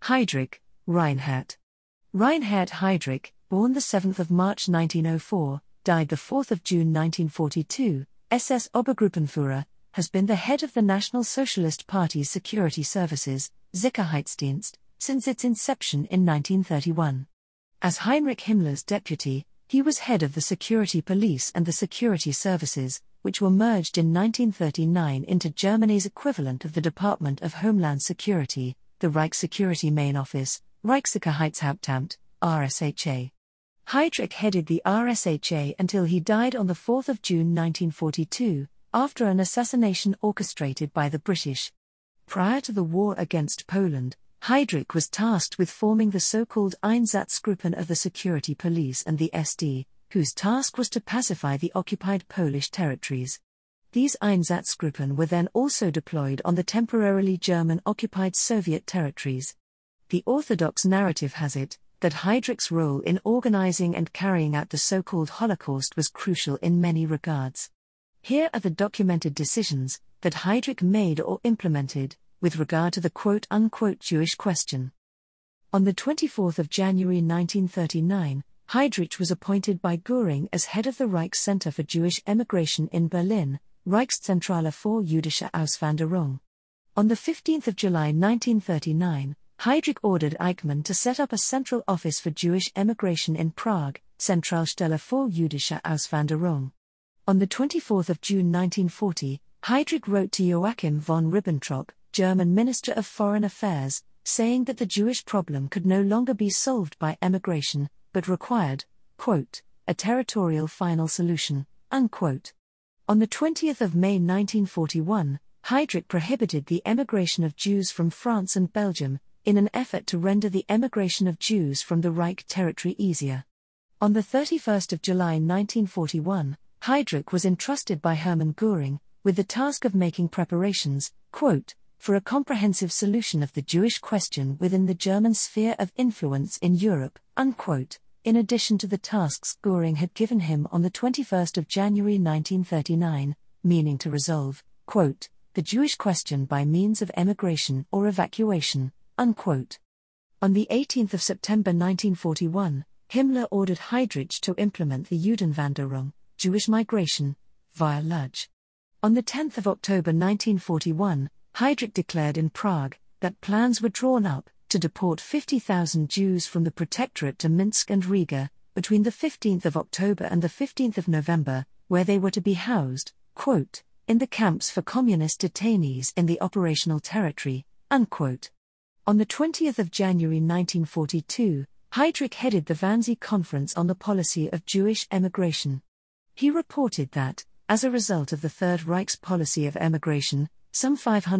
Heydrich, Reinhard. Reinhard Heydrich, born 7 March 1904, died 4 June 1942, SS Obergruppenführer, has been the head of the National Socialist Party's security services, Sicherheitsdienst, since its inception in 1931. As Heinrich Himmler's deputy, he was head of the security police and the security services, which were merged in 1939 into Germany's equivalent of the Department of Homeland Security, the Reich Security Main Office, Reichssicherheitshauptamt, RSHA. Heydrich headed the RSHA until he died on 4 June 1942, after an assassination orchestrated by the British. Prior to the war against Poland, Heydrich was tasked with forming the so-called Einsatzgruppen of the security police and the SD, whose task was to pacify the occupied Polish territories. These Einsatzgruppen were then also deployed on the temporarily German-occupied Soviet territories. The orthodox narrative has it that Heydrich's role in organizing and carrying out the so-called Holocaust was crucial in many regards. Here are the documented decisions that Heydrich made or implemented with regard to the quote-unquote Jewish question. On 24 January 1939, Heydrich was appointed by Göring as head of the Reich Center for Jewish Emigration in Berlin, Reichszentrale für jüdische Auswanderung. On 15 July 1939, Heydrich ordered Eichmann to set up a central office for Jewish emigration in Prague, Zentralstelle für jüdische Auswanderung. On 24 June 1940, Heydrich wrote to Joachim von Ribbentrop, German Minister of Foreign Affairs, saying that the Jewish problem could no longer be solved by emigration, but required, quote, a territorial final solution, unquote. On 20 May 1941, Heydrich prohibited the emigration of Jews from France and Belgium, in an effort to render the emigration of Jews from the Reich territory easier. On 31 July 1941, Heydrich was entrusted by Hermann Göring with the task of making preparations, quote, for a comprehensive solution of the Jewish question within the German sphere of influence in Europe, unquote, in addition to the tasks Göring had given him on 21 January 1939, meaning to resolve, quote, the Jewish question by means of emigration or evacuation, unquote. On 18 September 1941, Himmler ordered Heydrich to implement the Judenwanderung, Jewish migration, via Lodz. On 10 October 1941, Heydrich declared in Prague that plans were drawn up to deport 50,000 Jews from the Protectorate to Minsk and Riga, between 15 October and 15 November, where they were to be housed, quote, in the camps for communist detainees in the operational territory, unquote. On 20 January 1942, Heydrich headed the Wannsee Conference on the policy of Jewish emigration. He reported that, as a result of the Third Reich's policy of emigration, some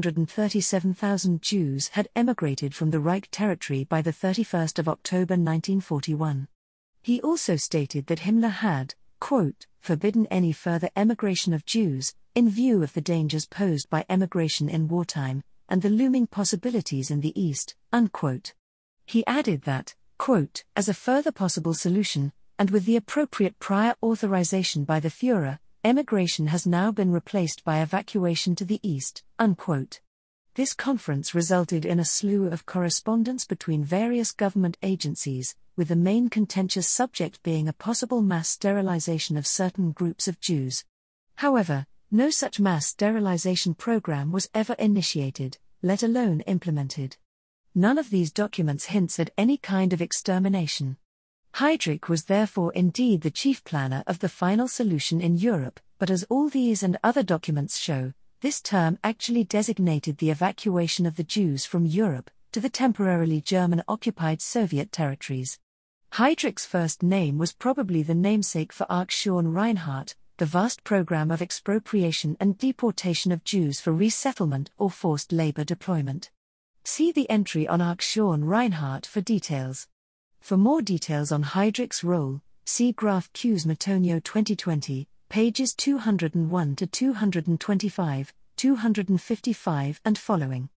537,000 Jews had emigrated from the Reich territory by 31 October 1941. He also stated that Himmler had, quote, forbidden any further emigration of Jews, in view of the dangers posed by emigration in wartime, and the looming possibilities in the East, unquote. He added that, quote, as a further possible solution, and with the appropriate prior authorization by the Führer, emigration has now been replaced by evacuation to the East, unquote. This conference resulted in a slew of correspondence between various government agencies, with the main contentious subject being a possible mass sterilization of certain groups of Jews. However, no such mass sterilization program was ever initiated, let alone implemented. None of these documents hints at any kind of extermination. Heydrich was therefore indeed the chief planner of the final solution in Europe, but as all these and other documents show, this term actually designated the evacuation of the Jews from Europe to the temporarily German-occupied Soviet territories. Heydrich's first name was probably the namesake for Aktion Reinhardt, the vast program of expropriation and deportation of Jews for resettlement or forced labor deployment. See the entry on Aktion Reinhardt for details. For more details on Heydrich's role, see Graf Q's Matonio 2020, pages 201 to 225, 255 and following.